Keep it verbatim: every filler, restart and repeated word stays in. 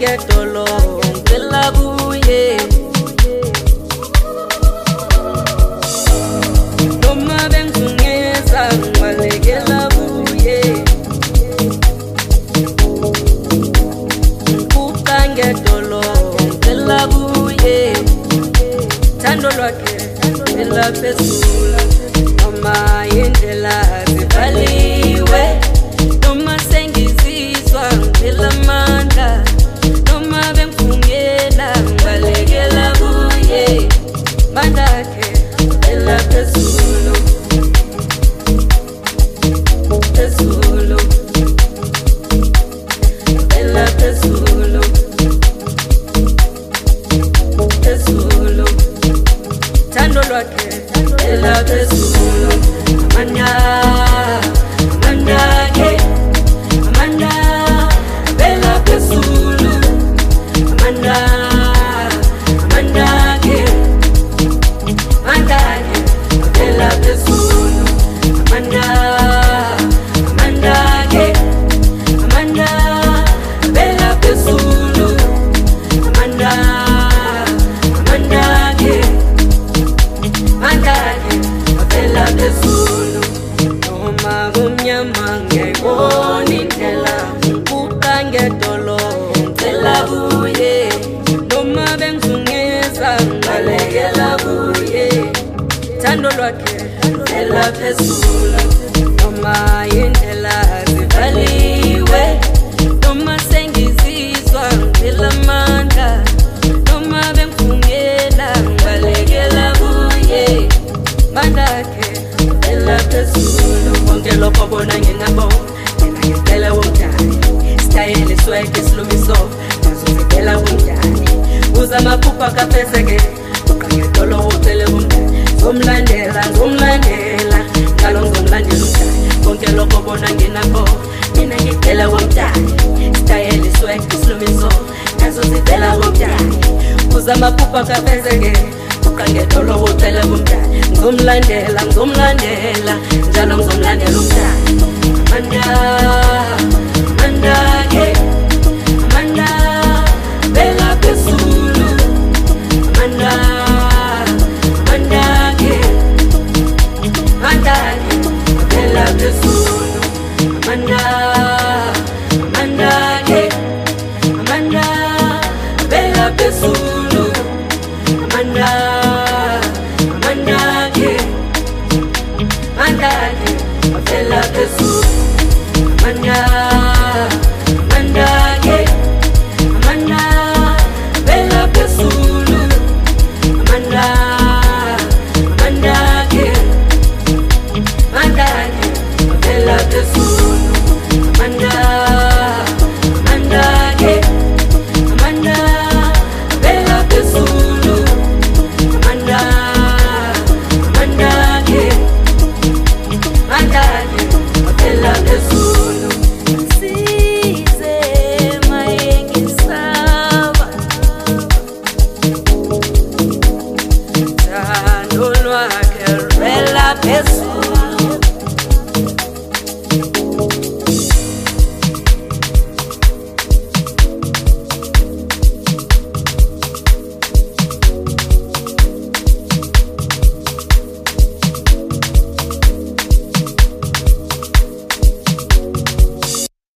ngetolo ngicela kuye noma bengizungeza ngibalekela kuye ngikuqa ngetolo ngicela kuye thando lwakhe elaphezulu noma indlela zivaliwe noma sengizizwa ngicela amandla noma bengifungela ngibalekela kuye mandla akhe elaphezulu phezulu elaphezulu phezulu thando lwakhe elaphezulu amanda amanda ke amanda elaphezulu amanda amanda ke amanda ke elaphezulu amanda amanda ke amanda elaphezulu amanda amanda ke amanda ke elaphezulu noma kumnyama ngiyayibona indlela ngikuqa ngetolo ngicela kuye noma bengizungeza ngibalekela kuye thando lwakhe elaphezulu noma indlela zivaliwe noma sengizizwa ngicela amandla noma bengifungela ngibalekela kuye mandla akhe elaphezulu konke lokho bona ngingabona mina ngicela umdali style swag islumiso nazo zicela umdali uza amaphupha kaphezeke uqangetolo ucele umdali zomlandela zomlandela ngalo ngizomlandela umdali konke lokho bona nginakho mina ngicela umdali style swag islumiso nazo zicela umdali uza amaphupha kaphezeke uqangetolo ucele umdali ngizomlandela ngizomlandela njalo ngizomlandela umdali amanda amanda ke amanda elaphezulu amanda amanda ke amanda elaphezulu amanda